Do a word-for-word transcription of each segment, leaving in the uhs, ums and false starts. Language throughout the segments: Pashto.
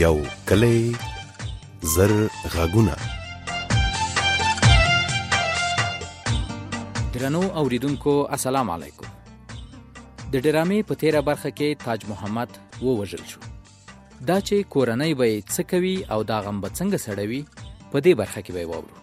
یو کلی زر غږونه. درنو اوریدونکو السلام علیکم. د ډرامې په تیره برخه کې تاج محمد ووژل شو. دا چې کورنۍ به یې څه کوي او دا غم به څنګه سړوي په دې برخه کې به یې واورو.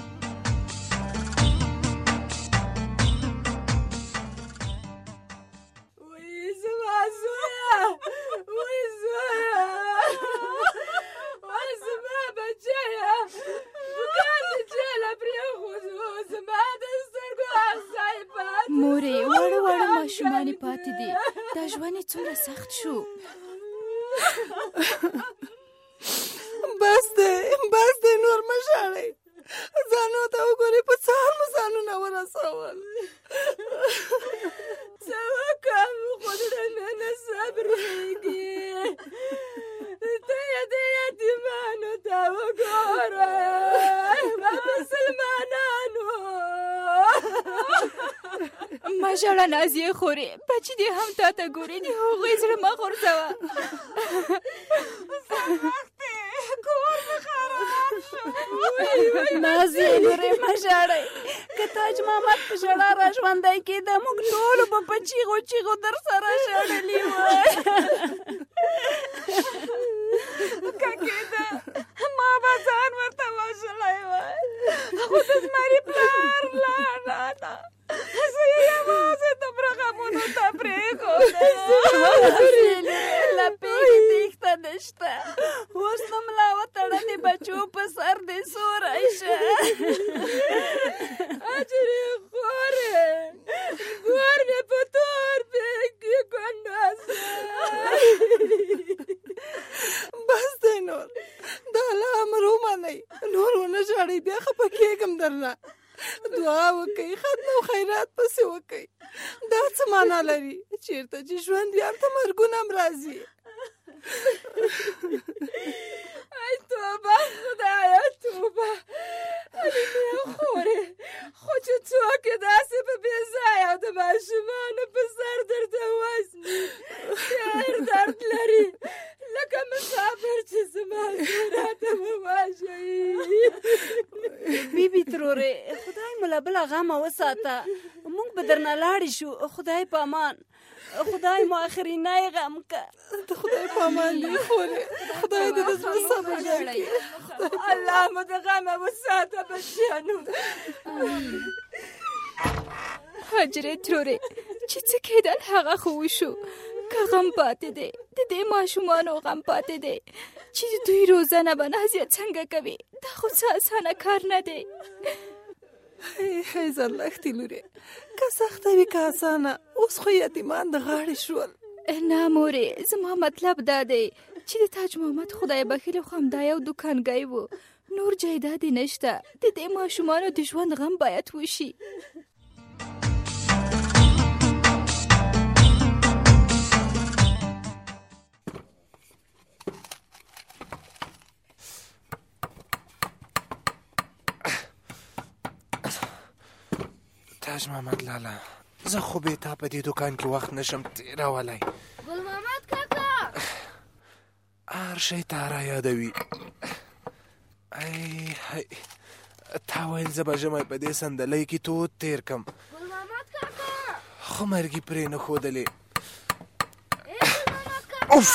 مورې وړه وړه ماشومانې پاتې دي، دا ژوند یې څومره سخت شو. بس دی بس دی، نور مه ژاړئ، ځانو ته وګورئ په څه حال مو ځانونه ورسول. څه وکړم خو زړه مې نه صبرېږي. ته یې د یتیمانو ته وګورئ، مسلمانانو. ما ژړه نازیې خورې، بچي دې هم تا ته ګوري، د هغوی زړه مه غورځوه. نازیې لورې مه ژاړئ، که تاج محمد په ژړا را ژوندی کېده موږ ټولو به په چیغو چیغو در سره ژړلي وای. که کېده ما به ځان ورته وژلی وای، خو د زمري پلار لعنته زه یې یوازې دومره غمونو ته پرېښودم. له پېښې تېښته نشته، اوس نو ملا وتړلې بچو په سر دې سوری شه. اجرې خورې ګور مې په تور پېکې ګنډاسه. بس دی نور، د الله امر ومنئ، نور ونه ژاړئ، بیا خفه کېږم درنه. دعا وکئ، ختم او خیرات پسې وکئ. دا څه معنا لري چېرته چې ژوند بیا ته مرګونه هم راځي. ای توبه خدایه توبه. حلیمې خورې، خو چې څوک یې داسې په بې ځایه او د ماشومانو په سر درته وژني، ډېر درد لري، لکه مسافر چې زما راته وواژوي. بیبي ترورې، خدای مو له بله غمه وساته، موږ به درنه لاړې شو. خدای په امان، خدای مو آخرینی غم که. د خدای په امان دی خورې، خدای دې د زړه صبر درکړي. الله مو د غمه وساته بچیانو. حجرې ترورې، چې څه کېدل هغه خو وشو، که غم پاتې دی د دې ماشومانو غم پاتې دی چې د دوی روزنه به نازیه څنګه کوي. دا خو څه اسانه کار نه دی. هی زرلښتې لورې، که سخته وي که اسانه، اوس خو یتیمان د غاړې شول. نه مورې، زما مطلب دا دی چې د تاج محمد خدای بخیل خو همدا یو دوکانګی و، نور جایداد یې نشته. د دې ماشومانو د ژوند غم باید وشي. تاج محمد لالا، زه خو بې تا په دې دوکان کې وخت نشم تېرولی. ګل محمد کاکا، هر شی تا را یادوي. ای هی تا ویل زه به ژمی په دې صندلۍ کې تود تېر کم، ګل محمد کاکا، خو مرګي پرې نه ښودلې. اوف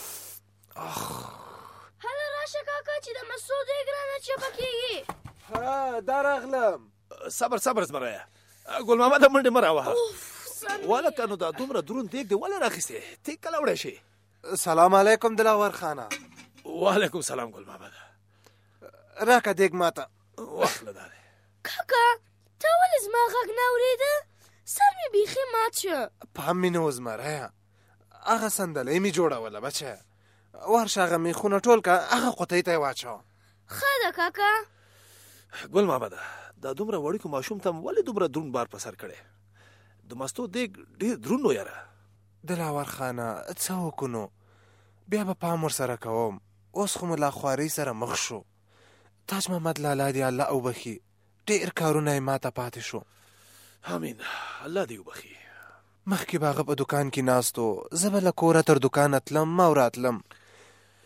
هله راشه کاکا چې د مسو دیګ رانه چپه کېږي. ها دا راغلم. صبر صبر زمریه، ګل محمد منډې مه راوهه. ولکه نو دا دومره دروند دیګ دی ولې راخیستې؟ تی کله وړی شي؟ سلام علیکم دلاور خانه. وعلیکم سلام ګل محمد. راکه دیګ ماته. وخت له دا دی. کاکا ته ولې زما غږ نه اورېده؟ سر مې بیخي مات شو. پام مې نه و زمریه، هغه صندلۍ مې جوړوله بچه. ورشه هغه میخونه ټول که، هغه قطۍ ته یې واچوه. ښه ده کاکا. ګل محمد، دا دومره وړوکو ماشوم ته ولې دومره دروند بار په سر کړی؟ د مستو دیګ ډېر دروند و یاره. دلاور خانه څه وکړو نو، بیا به پام ورسره کوم. اوس خو مو لا خوارۍ سره مخ شو. تاج محمد لالا دی الله وبخي، ډېر کارونه یې ماته پاتې شو. امین، الله دې وبخي. مخکې به هغه په دوکان کې ناست و، زه به له کوره تر دوکانه تلم او راتلم.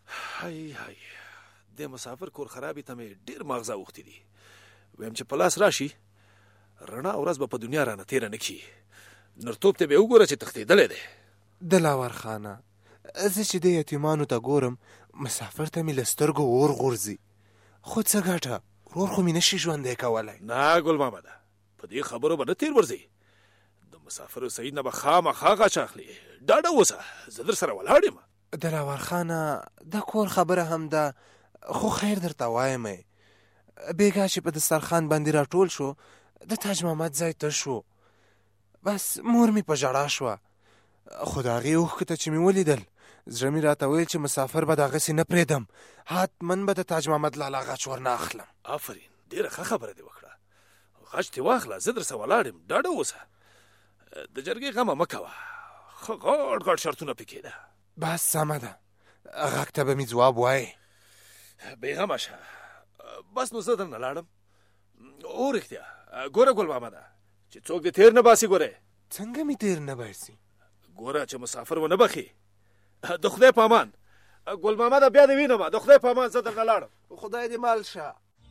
هاي هاي د مسافر کور خرابې ته مې ډېر ماغزه اوښتي دي. ویم چې په لاس راشي رڼا ورځ به په دنیا رانه تېره نه کړي. نرتوب ته به یې وګوره چې تښتېدلی دی. دلاور خانه، زه چې د یتیمانو ته ګورم مسافر ته مې له سترګو اور غورځي. خو څه ګټه، ورور خو مې نشي ژوندی کولی. نه ګل مامده، په دې خبرو به نه تېر ورځي. د مسافر سعید نه به خامخا غچ اخلي. ډاډه اوسه، زه در سره ولاړ یم. دلاور خانه، د کور خبره هم ده، خو خیر درته وایم بیګا چې په دسترخوان باندې راټول شو د تاج محمد ځای تش شو. بس مور مې په ژړا شوه. خو د هغې اوښکو ته چې مې ولیدل زړه مې راته ویل چې مسافر به دغسې نه پرېږدم، حتمن به د تاج محمد لالا غچ ورنه اخلم. آفرین، ډېره ښه خبره دې وکړه. غچ دې واخله، زه در سره ولاړ یم. ډاډه اوسه، د جرګې غمه مه کوه. ښه غټ غټ شرطونه پکې ده. بس سمه ده، غږ ته به مې ځواب وایې. بېغمه شه. بس نو زه درنه لاړم. او رښتیا ګوره ګل محمده، چې څوک دې تېر نه باسي. ګورې څنګه مې تېر نه باسي؟ ګوره چې مسافر ونه بخي. د خدای په امان. ګل محمده بیا دې وینم. د خدای په امان، زه درنه لاړم. خدای دې مال شه.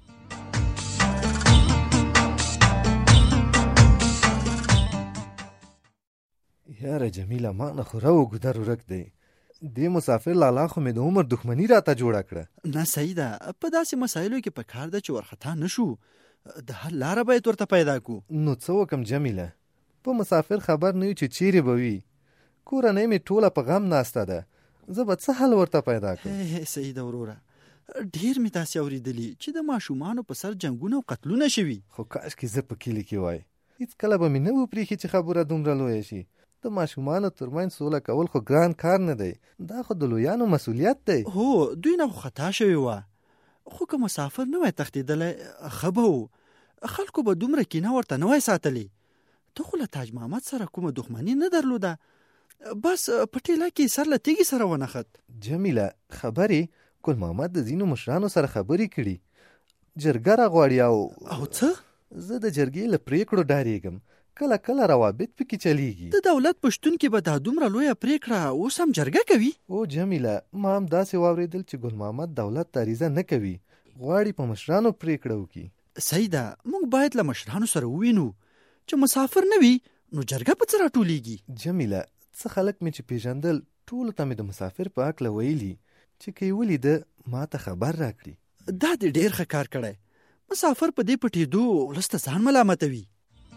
یاره جمیله، ما نه خو رو ګودر ورک دی. دې مسافر لالا خو مې د عمر دښمني راته جوړه کړه. نه سیده، په داسې مسایلو کې پکار ده چې ورخطا نشو. د حل لاره باید ورته پیدا کو. نو څه وکم جمیله؟ په مسافر خبر نه یو چې چیرې به وي. کورنۍ مې ټوله په غم ناسته ده. زه به څه حل ورته پیدا کړم؟ سیده وروره، ډېر مې داسې اورېدلي چې د ماشومانو په سر جنګونه او قتلونه شوي. خو کاشکې زه په کلي کې وای. هېڅکله به مې نه و پرېښي چې خبره دومره لویه شي. د ماشومانو ترمنځ سوله کول خو ګران کار نه دی. دا خو د لویانو مسؤلیت دی. هو، دوی نه خو خطا شوې وه، خو که مسافر نه وای تښتېدلی ښه به و. خلکو به دومره کینه ورته نه وای ساتلی. ته خو له تاج محمد سره کومه دښمني نه درلوده. بس په ټیله کې سر له تیږې سره ونښت. جمیله، خبرې ګل محمد د ځینو مشرانو سره خبرې کړي. جرګه راغواړي او او څه؟ زه د جرګې له پرېکړو ډارېږم. کله کله روابط پکې چلیږي. د دولت په شتون کې به دا دومره لویه پرېکړه اوس هم جرګه کوي؟ او جمیله، ما هم داسې واورېدل چې ګل محمد دولت ته عریضه نه کوي، غواړي په مشرانو پرېکړه وکړي. سیده، موږ باید له مشرانو سره ووینو چې مسافر نه وي نو جرګه په څه راټولیږي. جمیله، څه خلک مې چې پیژندل ټولو ته مې د مسافر په هکله ویلي چې که یې ولیده ما ته خبر راکړي. دا دې ډېر ښه کار کړی. مسافر په دې پټېدو ولس ته ځان ملامتوي.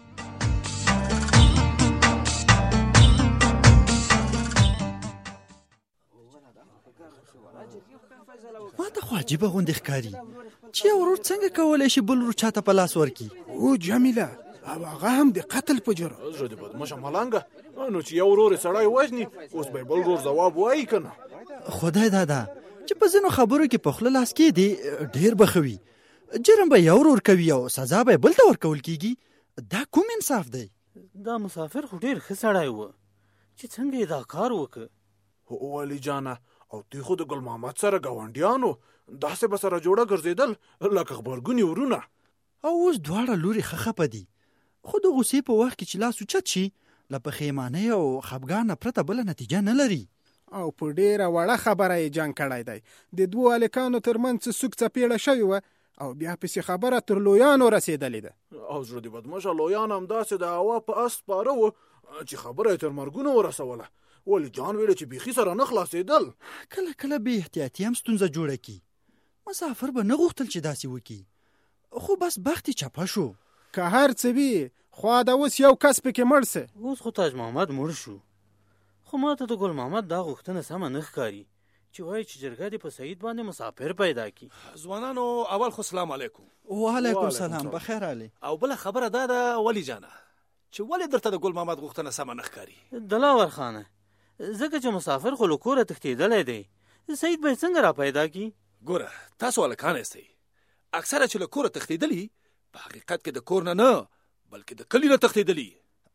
ما ته خو عجیبه غوندې ښکاري چې یو ورور څنګه کولی شي بل ورور چاته په لاس ورکړي. او جمیله، او هغه هم د قتل په جرم. زه دې بدمشه ملنګه، نو چې یو ورور یې سړی وژني اوس به یې بل ورور ځواب وایي که نه؟ خدای دادا چې په ځینو خبرو کې په خوله لاس کېدې ډېر به ښه وي. جرم به یو ورور کوي او سزا به یې بل ته ورکول کېږي. دا کوم انصاف دی؟ دا مسافر خو ډېر ښه سړی و چې څنګه یې دا کار وکړ. والي جانه، او دوی خو د ګل محمد سره ګاونډیانو داسې به سره جوړه ګرځېدل لکه غبرګوني ورونه. او اوس دواړه لوري ښه خپه دي. خو د غوسې په وخت کې چې لاس اوچت شي له پښیمانۍ او خفګانه پرته بله نتیجه نه لري. او په ډېره وړه خبره یې جنګ کړی دی. د دوو هلکانو ترمنځ څه سوک څپېړه شوې وه او بیا پسې خبره تر لویانو رسېدلې ده. او زړه دې بدمشه، لویان هم داسې د هوا په اس سپاره وو چې خبره یې تر مرګونو ورسوله. والي جان ویله چې بیخي سره نه خلاصېدل. کله کله بې احتیاطي هم ستونزه جوړه کړي. مسافر به نه غوښتل چې داسې وکړي، خو بس بخت یې چپه شو. که هر څه وي، خو دا اوس یو کس پکې مړ سه. اوس خو تاج محمد مړ شو، خو ما ته د ګل محمد دا غوښتنه سمه نه ښکاري چې وایي چې جرګه دې په سعید باندې مسافر پیدا کړي. ځوانانو، اول خو سلام علیکم. وعلیکم سلام، بخیر علي. او بله خبره دا ده والي جانه چې ولې درته د ګل محمد غوښتنه سمه نه ښکاري؟ دلاور خانه، ځکه چې مسافر خو له کوره تښتېدلی دی، سعید به یې څنګه را پیدا کړي؟ ګوره، تاسو هلکان یاستئ، اکثره چې له کوره تښتېدلي په حقیقت کې د کور نه نه بلکې د کلي نه تښتېدلي.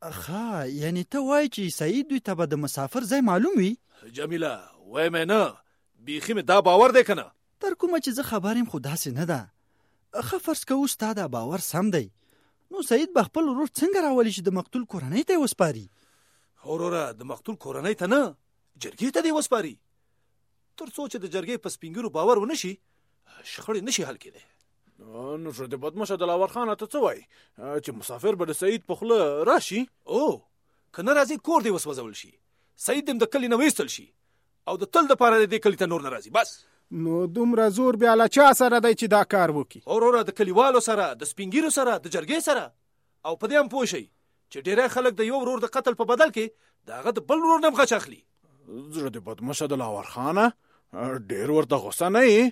ښه، یعنې ته وایې چې سعید دوی ته به د مسافر ځای معلوم وي؟ جمیله، وایم یې نه، بیخي مې دا باور دی که نه؟ تر کومه چې زه خبر یم خو داسې نه ده. ښه فرض کوو ستا دا باور سم دی، نو سعید به خپل ورور څنګه راولي چې د مقتول کورنۍ ته یې وسپاري؟ وروره، د مقتول کورنۍ ته نه، جرګې ته دې وسپاري. تر څو چې د جرګې په سپینګرو باور ونه شي شخړې نشي حل کېدی. نو شو د بدمشه دلاور خان ته څه وایي چې مسافر به د سعید په خوله راشي؟ او که نه راځي کور دې وسوځول شي، سعید دې د کلي نه ویستل شي او د تل دپاره دې کلي ته نور نه راځي. بس نو دومره زور بیا له چا سره دی چې دا کار وکړي؟ وروره د کلیوالو سره، د سپینګیرو سره، د جرګې سره. او په دې هم پوه شئ چې ډېری خلک د یو ورور د قتل په بدل کې د هغه د بل ورور نه هم غچ اخلي. زړه د بدمشه دلاور خانه ډېر ورته غوسه نه یې؟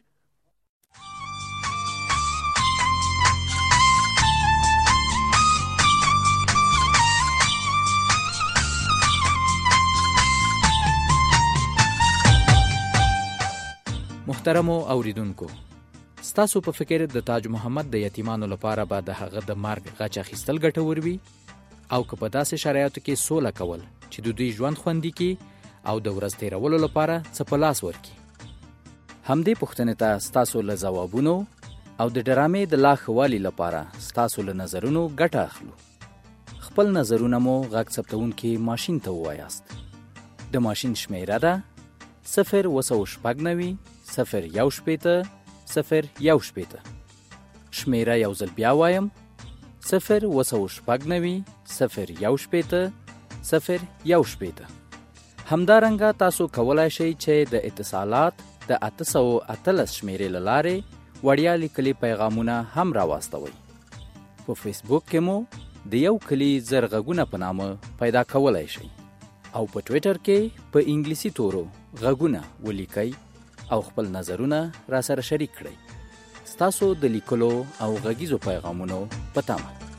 محترمو اوریدونکو، ستاسو په فکر د تاج محمد د یتیمانو لپاره به د هغه د مرګ غچ اخیستل ګټور وي او که په داسې شرایطو کې سوله کول چې د دوی ژوند خوندي کړي او د ورځ تیرولو لپاره څه په لاس ورکړي؟ همدې پوښتنې ته ستاسو له ځوابونو او د ډرامې د لا ښه والي لپاره ستاسو له نظرونو ګټه اخلو. خپل نظرونه مو غږ ثبتونکي ماشین ته ووایاست. د ماشین شمیره ده صفر اوه سوه شپږ نوي صفر یو شپېته صفر یو شپېته. شمیره یو ځل بیا وایم، صفر اوه سوه شپږ نوي صفر یو شپېته صفر یو شپېته. همدارنګه تاسو کولای شئ چې د اتصالات د اته سوه اتلس شمیرې له لارې وړیا لیکلي پیغامونه هم راواستوئ. په فیسبوک کې مو د یو کلي زر غږونه په نامه پیدا کولای شئ او په ټویټر کې په انګلیسي تورو غږونه ولیکئ او خپل نظرونه را سره شریک کړئ. ستاسو د لیکلو او غږیزو پیغامونو په تمه.